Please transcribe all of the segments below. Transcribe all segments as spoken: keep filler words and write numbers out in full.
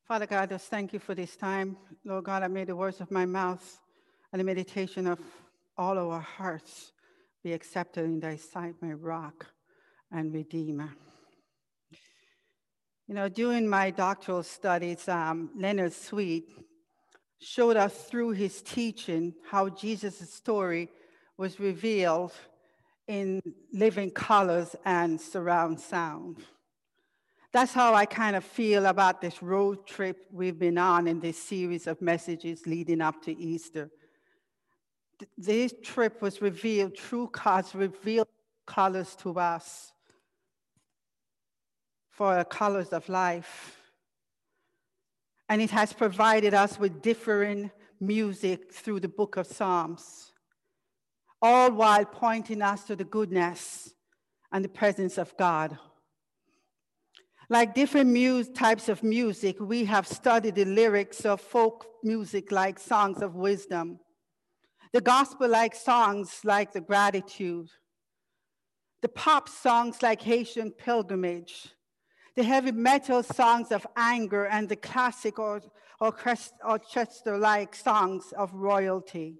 Father God, just thank you for this time. Lord God, I made the words of my mouth and the meditation of all our hearts be accepted in thy sight, my rock and redeemer. You know, during my doctoral studies, um, Leonard Sweet showed us through his teaching how Jesus' story was revealed in living colors and surround sound. That's how I kind of feel about this road trip we've been on in this series of messages leading up to Easter. This trip was revealed, true God's revealed colors to us for the colors of life. And it has provided us with differing music through the book of Psalms, all while pointing us to the goodness and the presence of God. Like different mu- types of music, we have studied the lyrics of folk music like songs of wisdom, the gospel-like songs like the gratitude, the pop songs like Haitian pilgrimage, the heavy metal songs of anger, and the classic or orchestra-like songs of royalty.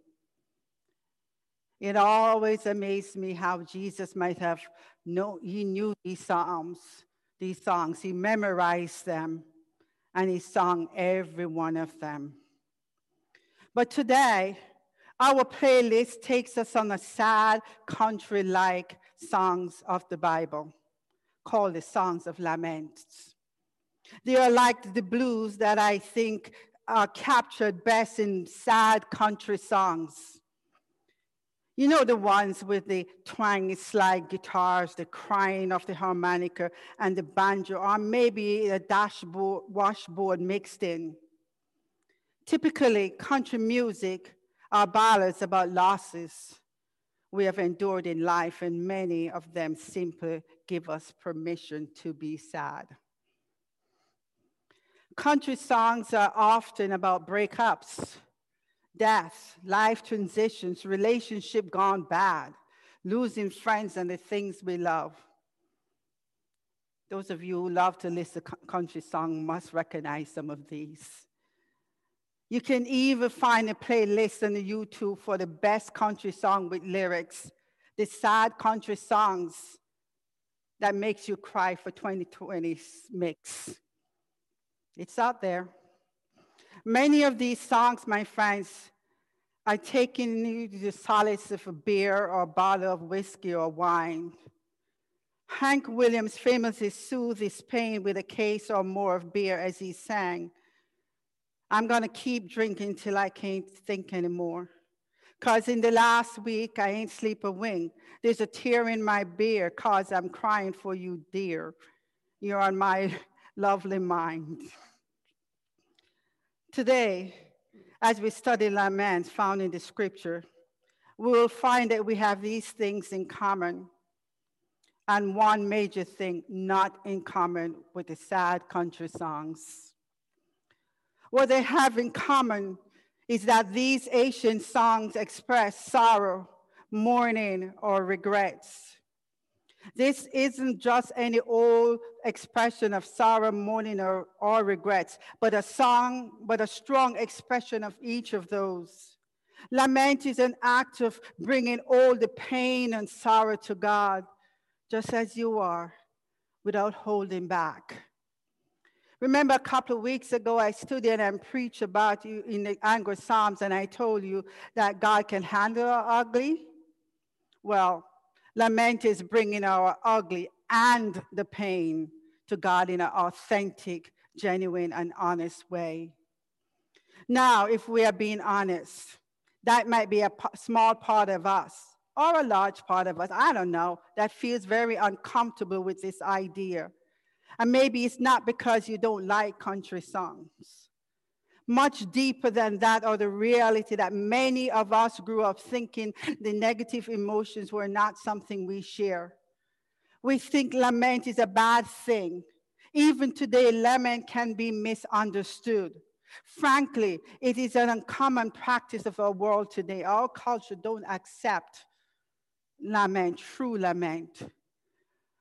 It always amazed me how Jesus might have known, he knew these psalms, these songs, he memorized them, and he sung every one of them. But today, our playlist takes us on a sad, country-like songs of the Bible, called the Songs of Laments. They are like the blues that I think are captured best in sad country songs. You know, the ones with the twangy slide guitars, the crying of the harmonica and the banjo, or maybe a dashboard, washboard mixed in. Typically, country music are ballads about losses we have endured in life, and many of them simply give us permission to be sad. Country songs are often about breakups, death, life transitions, relationship gone bad, losing friends and the things we love. Those of you who love to listen to country songs must recognize some of these. You can even find a playlist on the YouTube for the best country song with lyrics, the sad country songs that makes you cry for twenty twenty mix. It's out there. Many of these songs, my friends, are taking you to the solace of a beer or a bottle of whiskey or wine. Hank Williams famously soothed his pain with a case or more of beer as he sang, "I'm gonna keep drinking till I can't think anymore. Cause in the last week, I ain't sleep a wink. There's a tear in my beer, cause I'm crying for you, dear. You're on my lovely mind." Today, as we study laments found in the scripture, we will find that we have these things in common, and one major thing not in common with the sad country songs. What they have in common is that these ancient songs express sorrow, mourning, or regrets. This isn't just any old expression of sorrow, mourning, or, or regrets, but a song, but a strong expression of each of those. Lament is an act of bringing all the pain and sorrow to God, just as you are, without holding back. Remember a couple of weeks ago, I studied and preached about you in the anger Psalms, and I told you that God can handle our ugly. Well, lament is bringing our ugly and the pain to God in an authentic, genuine, and honest way. Now, if we are being honest, that might be a p- small part of us or a large part of us, I don't know, that feels very uncomfortable with this idea. And maybe it's not because you don't like country songs. Much deeper than that, or the reality that many of us grew up thinking the negative emotions were not something we share. We think lament is a bad thing. Even today, lament can be misunderstood. Frankly, it is an uncommon practice of our world today. Our culture don't accept lament, true lament.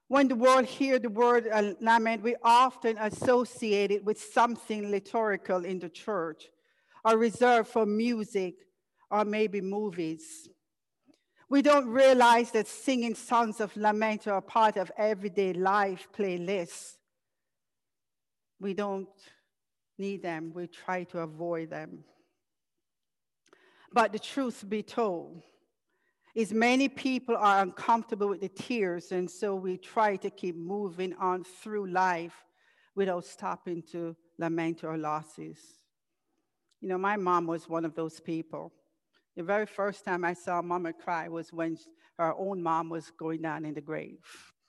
When the world hears the word uh, lament, we often associate it with something liturgical in the church, or reserved for music, or maybe movies. We don't realize that singing songs of lament are a part of everyday life playlists. We don't need them. We try to avoid them. But the truth be told is many people are uncomfortable with the tears, and so we try to keep moving on through life without stopping to lament our losses. You know, my mom was one of those people. The very first time I saw Mama cry was when her own mom was going down in the grave.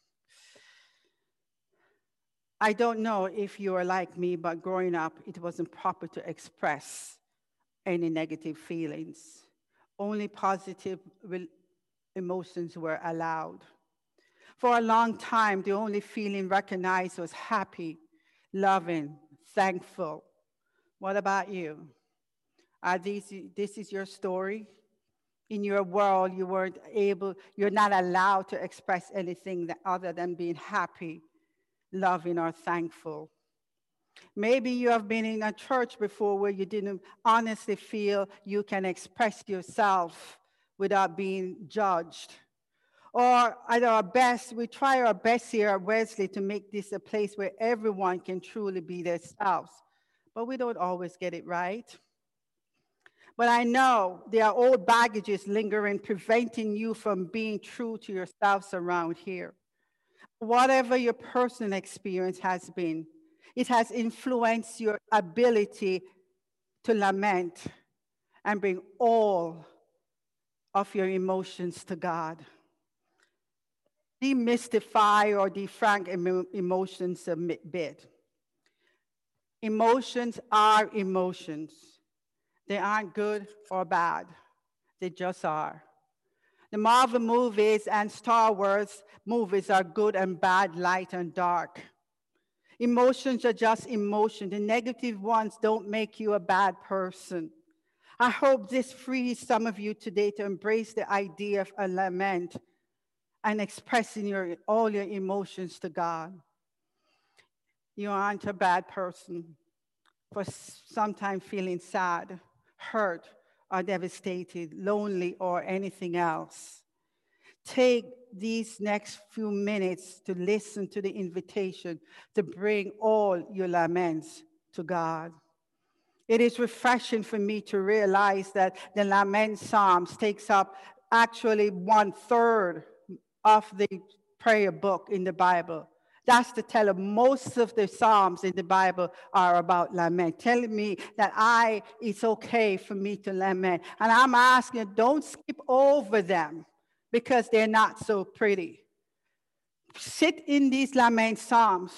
I don't know if you are like me, but growing up, it wasn't proper to express any negative feelings. Only positive emotions were allowed. For a long time, the only feeling recognized was happy, loving, thankful. What about you? Are these, this is your story? In your world, you weren't able, you're not allowed to express anything that other than being happy, loving, or thankful. Maybe you have been in a church before where you didn't honestly feel you can express yourself without being judged. Or at our best, we try our best here at Wesley to make this a place where everyone can truly be themselves. But we don't always get it right. But I know there are old baggages lingering, preventing you from being true to yourselves around here. Whatever your personal experience has been, it has influenced your ability to lament and bring all of your emotions to God. Demystify or defrank emo emotions a bit. Emotions are emotions. They aren't good or bad. They just are. The Marvel movies and Star Wars movies are good and bad, light and dark. Emotions are just emotion. The negative ones don't make you a bad person. I hope this frees some of you today to embrace the idea of a lament and expressing your, all your emotions to God. You aren't a bad person for sometimes feeling sad, hurt, or devastated, lonely, or anything else. Take these next few minutes to listen to the invitation to bring all your laments to God. It is refreshing for me to realize that the lament psalms takes up actually one third of the prayer book in the Bible. That's to tell them most of the Psalms in the Bible are about lament, telling me that I, it's okay for me to lament. And I'm asking, don't skip over them because they're not so pretty. Sit in these lament Psalms.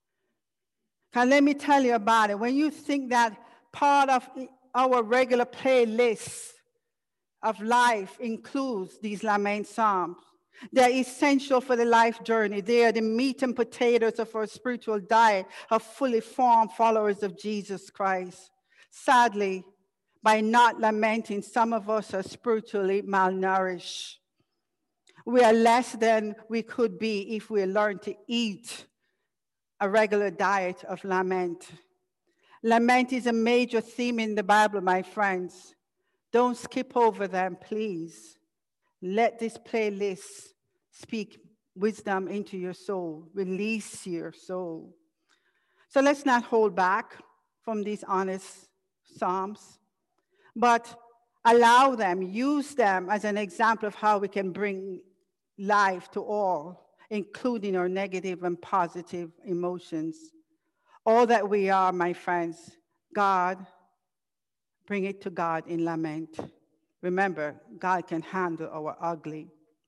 And let me tell you about it. When you think that part of our regular playlist of life includes these lament Psalms, they're essential for the life journey. They are the meat and potatoes of our spiritual diet of fully formed followers of Jesus Christ. Sadly, by not lamenting, some of us are spiritually malnourished. We are less than we could be if we learned to eat a regular diet of lament. Lament is a major theme in the Bible, my friends. Don't skip over them, please. Let this playlist speak wisdom into your soul, release your soul. So let's not hold back from these honest Psalms, but allow them, use them as an example of how we can bring life to all, including our negative and positive emotions. All that we are, my friends, God, bring it to God in lament. Remember, God can handle our ugly.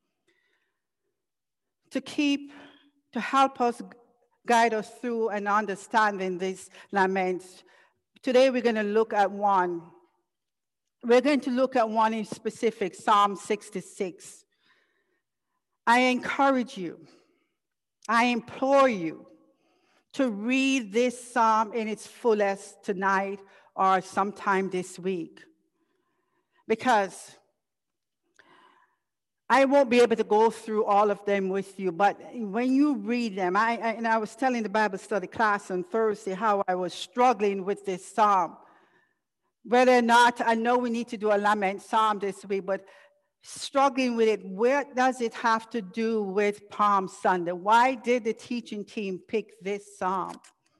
To keep, to help us guide us through and understanding these laments, today we're going to look at one. We're going to look at one in specific, Psalm sixty-six. I encourage you, I implore you to read this psalm in its fullest tonight or sometime this week. Because I won't be able to go through all of them with you, but when you read them, I, I and I was telling the Bible study class on Thursday how I was struggling with this psalm. Whether or not, I know we need to do a lament psalm this week, but struggling with it, where does it have to do with Palm Sunday? Why did the teaching team pick this psalm?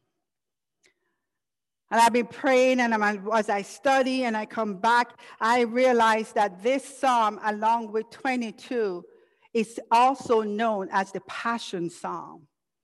And I've been praying, and as I study and I come back, I realize that this psalm, along with twenty-two, is also known as the Passion Psalm.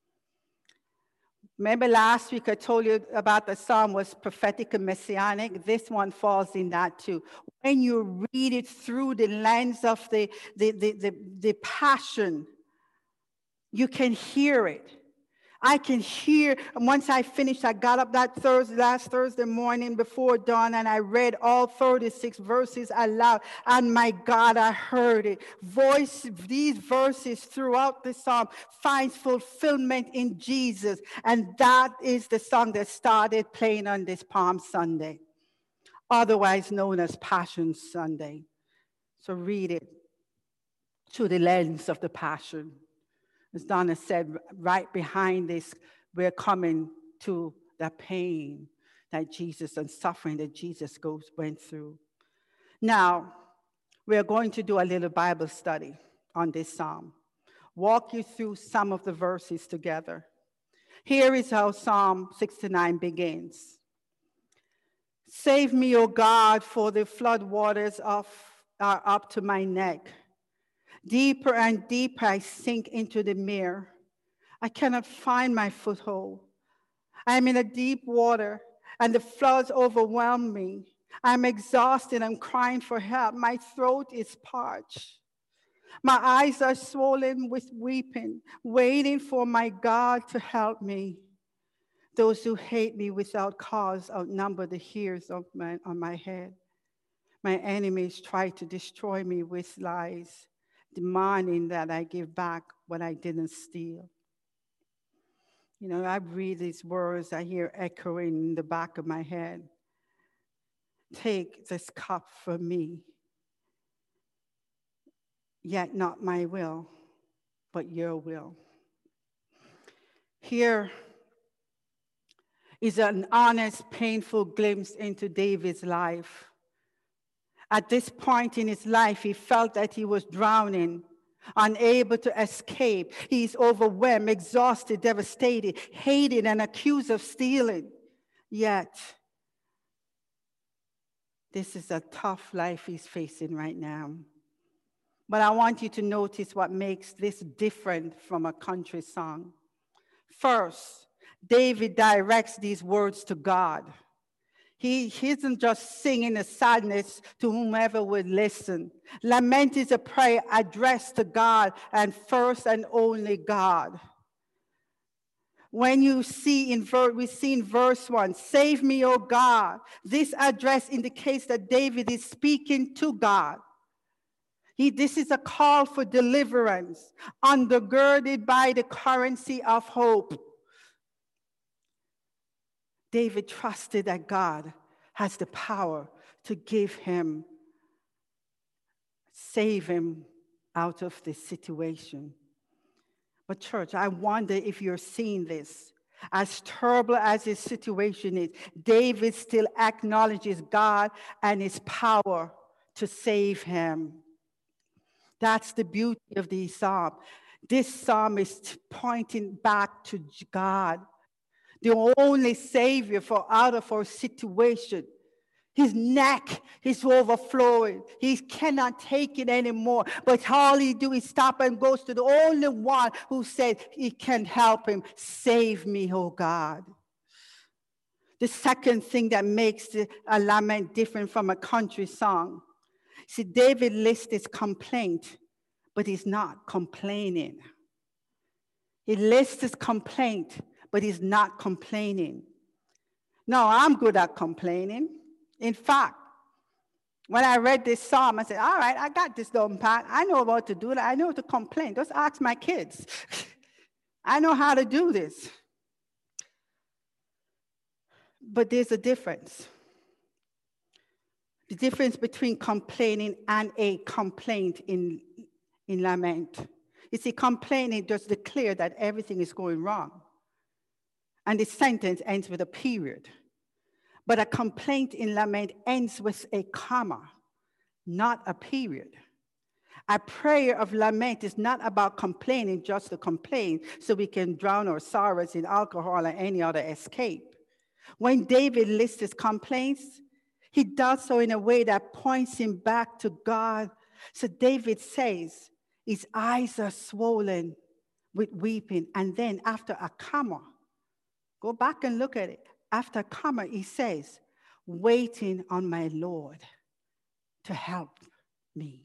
Remember last week I told you about the psalm was prophetic and messianic. This one falls in that too. When you read it through the lens of the, the, the, the, the passion, you can hear it. I can hear, and once I finished, I got up that Thursday, last Thursday morning before dawn, and I read all thirty-six verses aloud, and my God, I heard it. Voice, these verses throughout the psalm finds fulfillment in Jesus, and that is the song that started playing on this Palm Sunday, otherwise known as Passion Sunday. So read it through the lens of the Passion. As Donna said, right behind this, we're coming to the pain that Jesus and suffering that Jesus goes, went through. Now, we're going to do a little Bible study on this psalm. Walk you through some of the verses together. Here is how Psalm sixty-nine begins. Save me, O God, for the flood waters of, are up to my neck. Deeper and deeper I sink into the mere. I cannot find my foothold. I am in a deep water, and the floods overwhelm me. I'm exhausted. I'm crying for help. My throat is parched. My eyes are swollen with weeping, waiting for my God to help me. Those who hate me without cause outnumber the hairs of my, on my head. My enemies try to destroy me with lies, demanding that I give back what I didn't steal. You know, I read these words, I hear echoing in the back of my head. Take this cup from me, yet not my will, but your will. Here is an honest, painful glimpse into David's life. At this point in his life, he felt that he was drowning, unable to escape. He's overwhelmed, exhausted, devastated, hated, and accused of stealing. Yet, this is a tough life he's facing right now. But I want you to notice what makes this different from a country song. First, David directs these words to God. He, he isn't just singing the sadness to whomever would listen. Lament is a prayer addressed to God, and first and only God. When you see in verse, we see in verse one, save me, O God. This address indicates that David is speaking to God. He, this is a call for deliverance, undergirded by the currency of hope. David trusted that God has the power to give him, save him out of this situation. But church, I wonder if you're seeing this. As terrible as his situation is, David still acknowledges God and his power to save him. That's the beauty of the psalm. This psalm is pointing back to God, the only Savior for out of our situation. His neck is overflowing. He cannot take it anymore. But all he do is stop and goes to the only one who said he can help him. Save me, oh God. The second thing that makes the, a lament different from a country song. See, David lists his complaint, but he's not complaining. He lists his complaint, but he's not complaining. No, I'm good at complaining. In fact, when I read this psalm, I said, all right, I got this down pat. I know what to do. I know to complain. Just ask my kids. I know how to do this. But there's a difference. The difference between complaining and a complaint in, in lament. You see, complaining just declare that everything is going wrong. And the sentence ends with a period. But a complaint in lament ends with a comma, not a period. A prayer of lament is not about complaining just to complain so we can drown our sorrows in alcohol or any other escape. When David lists his complaints, he does so in a way that points him back to God. So David says, his eyes are swollen with weeping. And then after a comma, go back and look at it. After a comma, he says, waiting on my Lord to help me.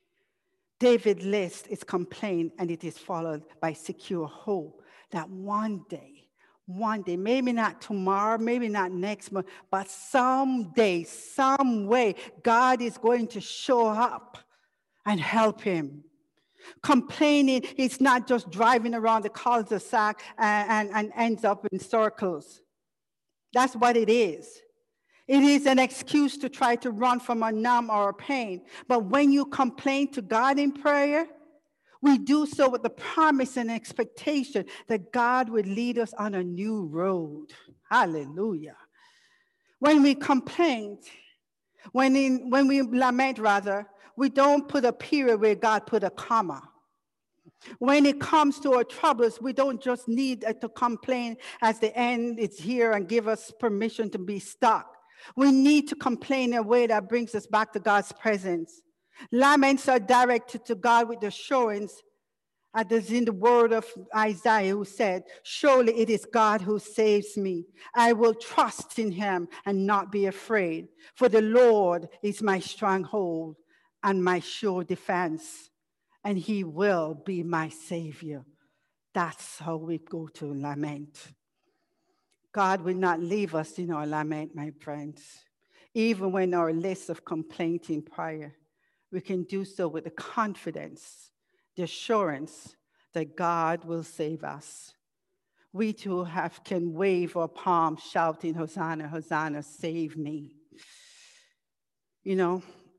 David lists his complaint, and it is followed by secure hope that one day, one day, maybe not tomorrow, maybe not next month, but someday, some way, God is going to show up and help him. Complaining is not just driving around the cul-de-sac and, and, and ends up in circles. That's what it is. It is an excuse to try to run from a numb or a pain. But when you complain to God in prayer, we do so with the promise and expectation that God would lead us on a new road. Hallelujah. When we complain, when, in, when we lament rather, we don't put a period where God put a comma. When it comes to our troubles, we don't just need to complain as the end is here and give us permission to be stuck. We need to complain in a way that brings us back to God's presence. Laments are directed to God with assurance, as in the word of Isaiah, who said, surely it is God who saves me. I will trust in him and not be afraid, for the Lord is my stronghold and my sure defense, and he will be my savior. That's how we go to lament. God will not leave us in our lament, my friends. Even when our list of complaint in prayer, we can do so with the confidence, the assurance that God will save us. We too have can wave our palms shouting, Hosanna, Hosanna, save me. You know,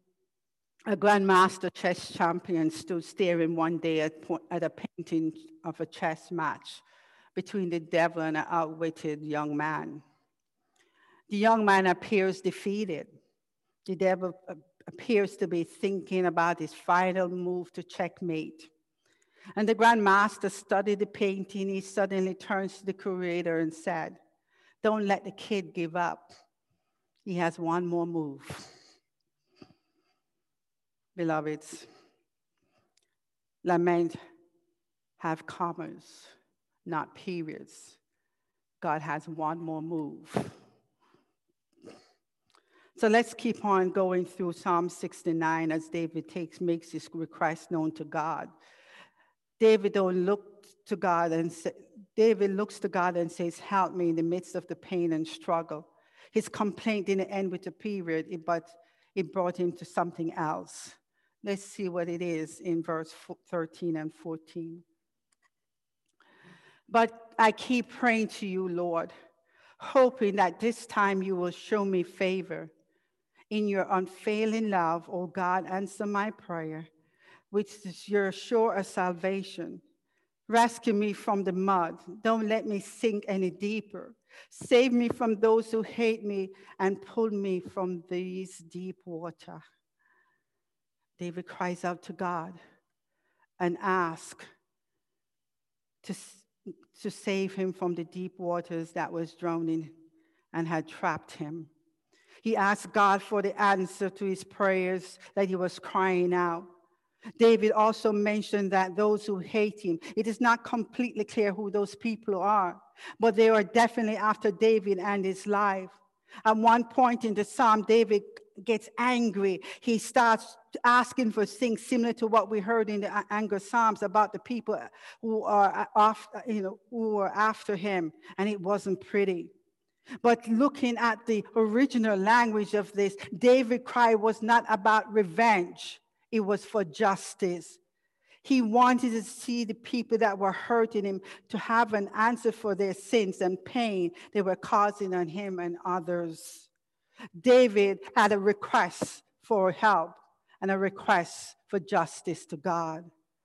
a grandmaster chess champion stood staring one day at, at a painting of a chess match between the devil and an outwitted young man. The young man appears defeated. The devil appears to be thinking about his final move to checkmate. And the grandmaster studied the painting. He suddenly turns to the curator and said, don't let the kid give up. He has one more move. Beloveds, lament have commas, not periods. God has one more move. So let's keep on going through Psalm sixty-nine as David takes, makes his request known to God. David don't look to God and say, David looks to God and says, help me in the midst of the pain and struggle. His complaint didn't end with a period, but it brought him to something else. Let's see what it is in verse thirteen and fourteen. But I keep praying to you, Lord, hoping that this time you will show me favor. In your unfailing love, O God, answer my prayer, which is your shore of salvation. Rescue me from the mud. Don't let me sink any deeper. Save me from those who hate me and pull me from these deep water. David cries out to God and asks to, to save him from the deep waters that was drowning and had trapped him. He asked God for the answer to his prayers that he was crying out. David also mentioned that those who hate him, it is not completely clear who those people are, but they are definitely after David and his life. At one point in the psalm, David gets angry. He starts asking for things similar to what we heard in the anger psalms about the people who are after, you know, who are after him, and it wasn't pretty. But looking at the original language of this, David's cry was not about revenge. It was for justice. He wanted to see the people that were hurting him to have an answer for their sins and pain they were causing on him and others. David had a request for help and a request for justice to God.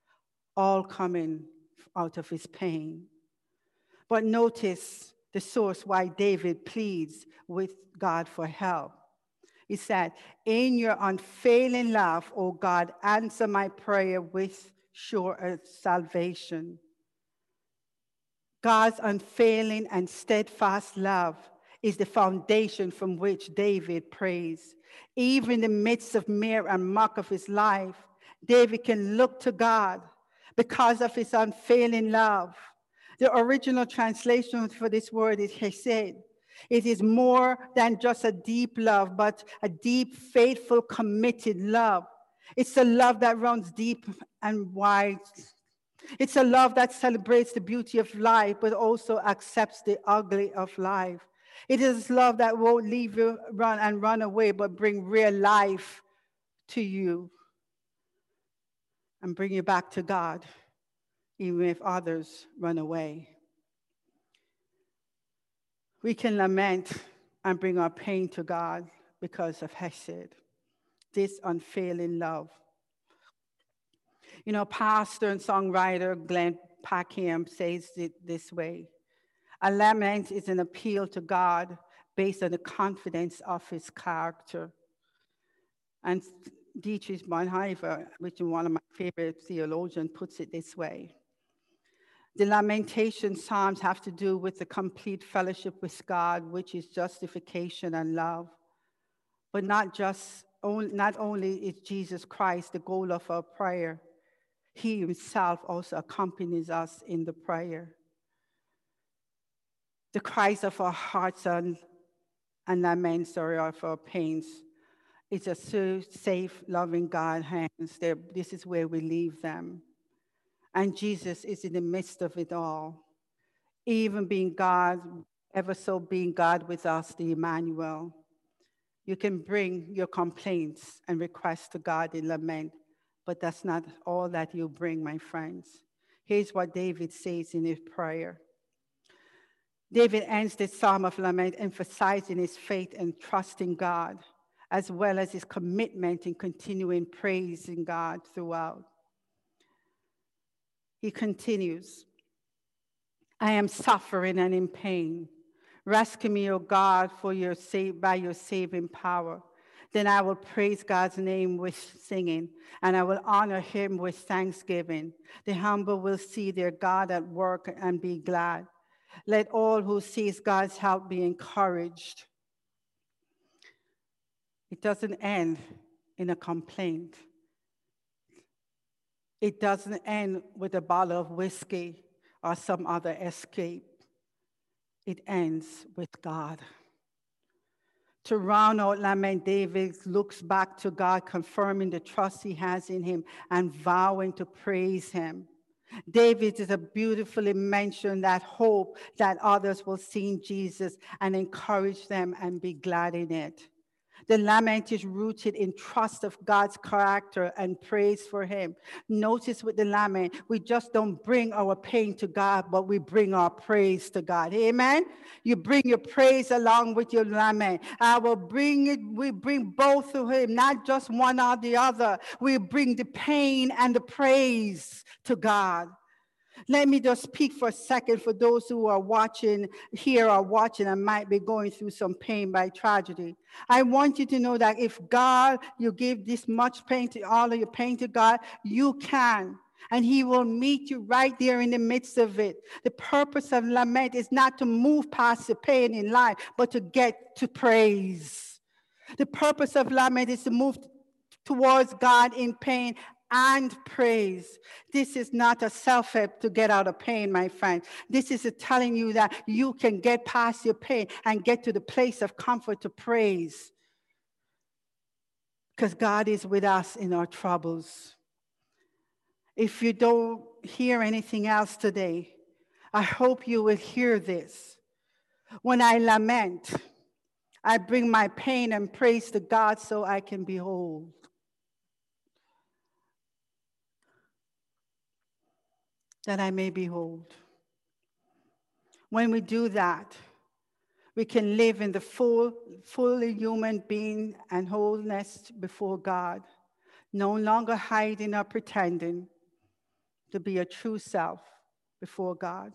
all coming out of his pain. But notice the source why David pleads with God for help. He said, in your unfailing love, O God, answer my prayer with sure salvation. God's unfailing and steadfast love is the foundation from which David prays. Even in the midst of mere and mock of his life, David can look to God because of his unfailing love. The original translation for this word is hesed. It is more than just a deep love, but a deep, faithful, committed love. It's a love that runs deep and wide. It's a love that celebrates the beauty of life, but also accepts the ugly of life. It is love that won't leave you run and run away, but bring real life to you and bring you back to God, even if others run away. We can lament and bring our pain to God because of hesed, this unfailing love. You know, pastor and songwriter Glenn Packiam says it this way: a lament is an appeal to God based on the confidence of his character. And Dietrich Bonhoeffer, which is one of my favorite theologians, puts it this way: the lamentation psalms have to do with the complete fellowship with God, which is justification and love. But not just, not only is Jesus Christ the goal of our prayer, he himself also accompanies us in the prayer. The cries of our hearts and, and laments or of our pains is a so safe, loving God hands. There, this is where we leave them. And Jesus is in the midst of it all, even being God, ever so being God with us, the Emmanuel. You can bring your complaints and requests to God in lament, but that's not all that you bring, my friends. Here's what David says in his prayer. David ends this psalm of lament emphasizing his faith and trust in God, as well as his commitment in continuing praising God throughout. He continues, I am suffering and in pain. Rescue me, O God, for your save, by your saving power. Then I will praise God's name with singing, and I will honor him with thanksgiving. The humble will see their God at work and be glad. Let all who sees God's help be encouraged. It doesn't end in a complaint. It doesn't end with a bottle of whiskey or some other escape. It ends with God. To round out lament, David looks back to God, confirming the trust he has in him and vowing to praise him. David is a beautifully mentioned that hope that others will see in Jesus and encourage them and be glad in it. The lament is rooted in trust of God's character and praise for him. Notice with the lament, we just don't bring our pain to God, but we bring our praise to God. Amen? You bring your praise along with your lament. I will bring it, we bring both to him, not just one or the other. We bring the pain and the praise to God. Let me just speak for a second for those who are watching here or watching and might be going through some pain by tragedy. I want you to know that if God, you give this much pain to all of your pain to God, you can. And he will meet you right there in the midst of it. The purpose of lament is not to move past the pain in life, but to get to praise. The purpose of lament is to move towards God in pain and praise. This is not a self-help to get out of pain, my friend. This is a telling you that you can get past your pain and get to the place of comfort to praise. Because God is with us in our troubles. If you don't hear anything else today, I hope you will hear this. When I lament, I bring my pain and praise to God so I can behold. That I may behold. When we do that, we can live in the full, fully human being and wholeness before God, no longer hiding or pretending, to be a true self before God.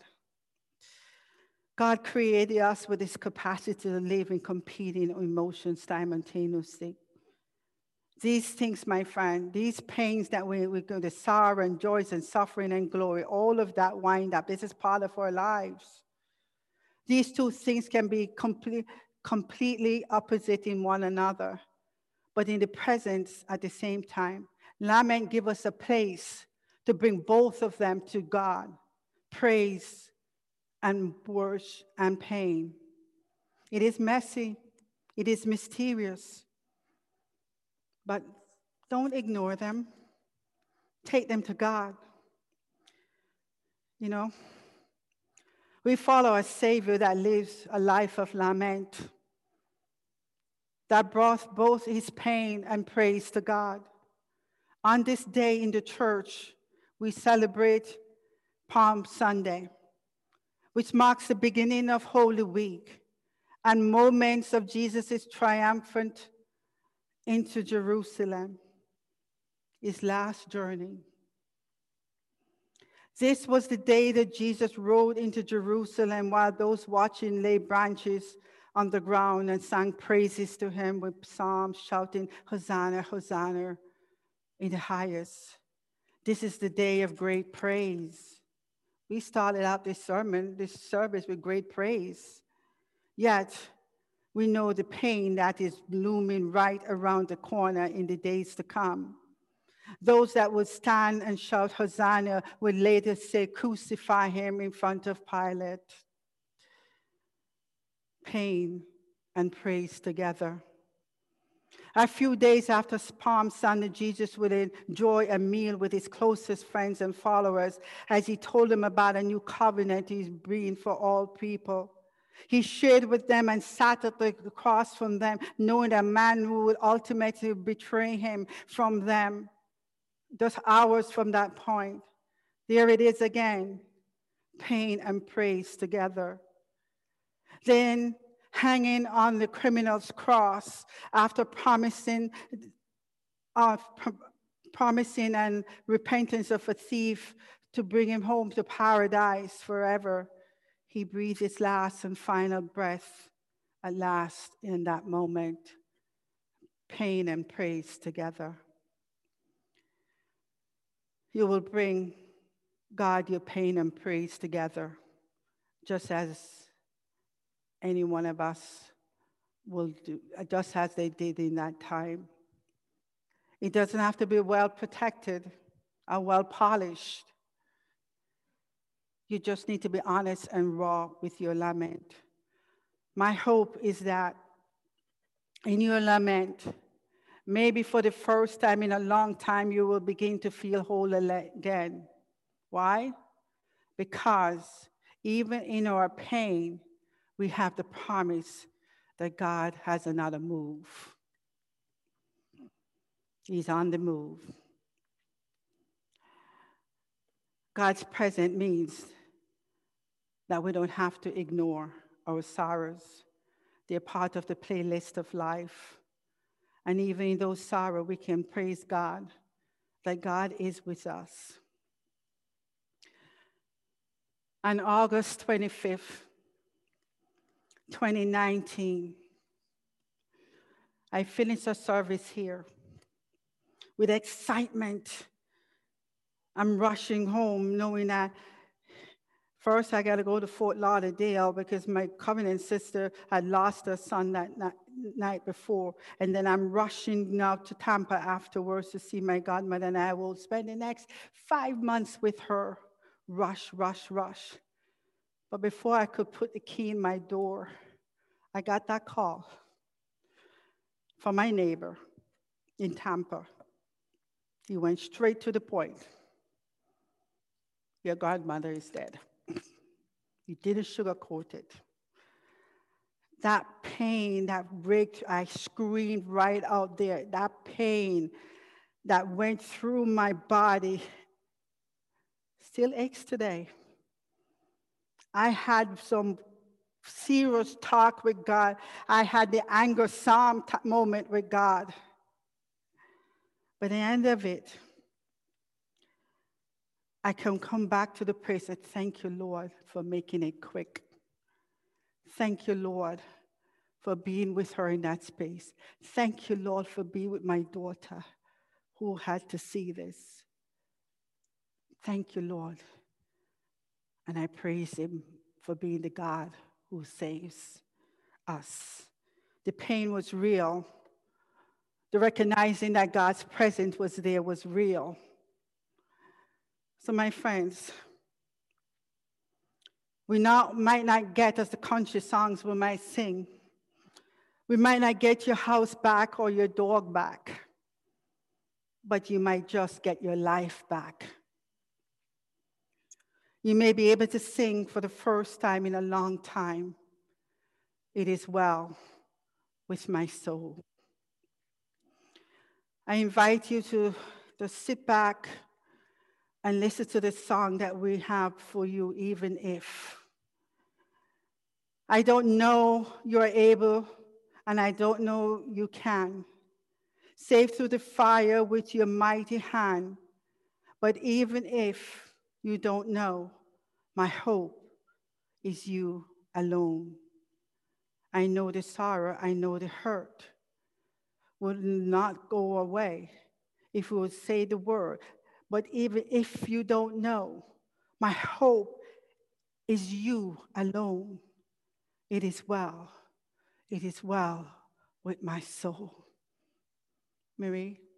God created us with this capacity to live in competing emotions simultaneously. These things, my friend, these pains that we, we go, the sorrow and joys and suffering and glory, all of that wind up. This is part of our lives. These two things can be complete, completely opposite in one another, but in the presence at the same time. Lament gives us a place to bring both of them to God, praise and worship and pain. It is messy, it is mysterious, but don't ignore them. Take them to God. You know, we follow a Savior that lives a life of lament, that brought both his pain and praise to God. On this day in the church, we celebrate Palm Sunday, which marks the beginning of Holy Week and moments of Jesus' triumphant into Jerusalem, his last journey. This was the day that Jesus rode into Jerusalem while those watching laid branches on the ground and sang praises to him with psalms, shouting, Hosanna, Hosanna in the highest. This is the day of great praise. We started out this sermon, this service with great praise. Yet, we know the pain that is looming right around the corner in the days to come. Those that would stand and shout Hosanna would later say, crucify him in front of Pilate. Pain and praise together. A few days after Palm Sunday, Jesus would enjoy a meal with his closest friends and followers as he told them about a new covenant he's bringing for all people. He shared with them and sat at the cross from them, knowing that man who would ultimately betray him from them. Just hours from that point, there it is again, pain and praise together. Then hanging on the criminal's cross after promising, uh, pr- promising and repentance of a thief to bring him home to paradise forever, he breathed his last and final breath at last in that moment. Pain and praise together. You will bring God your pain and praise together, just as any one of us will do, just as they did in that time. It doesn't have to be well protected or well polished. You just need to be honest and raw with your lament. My hope is that in your lament, maybe for the first time in a long time, you will begin to feel whole again. Why? Because even in our pain, we have the promise that God has another move. He's on the move. God's presence means that we don't have to ignore our sorrows. They're part of the playlist of life. And even in those sorrows, we can praise God that God is with us. On August twenty-fifth, twenty nineteen, I finished a service here with excitement. I'm rushing home knowing that first I got to go to Fort Lauderdale because my covenant sister had lost her son that night before. And then I'm rushing now to Tampa afterwards to see my godmother, and I will spend the next five months with her. Rush, rush, rush. But before I could put the key in my door, I got that call from my neighbor in Tampa. He went straight to the point. Your godmother is dead. He didn't sugarcoat it. That pain, that break, I screamed right out there. That pain that went through my body still aches today. I had some serious talk with God. I had the anger psalm t- moment with God. But at the end of it, I can come back to the place and thank you, Lord, for making it quick. Thank you, Lord, for being with her in that space. Thank you, Lord, for being with my daughter who had to see this. Thank you, Lord. And I praise him for being the God who saves us. The pain was real. The recognizing that God's presence was there was real. So my friends, we not, might not get, as the country songs we might sing, we might not get your house back or your dog back, but you might just get your life back. You may be able to sing for the first time in a long time, "It is well with my soul." I invite you to, to sit back and listen to the song that we have for you, even if. I don't know you're able, and I don't know you can. Save through the fire with your mighty hand. But even if you don't know, my hope is you alone. I know the sorrow, I know the hurt will not go away if we would say the word. But even if you don't know, my hope is you alone. It is well. It is well with my soul. Marie?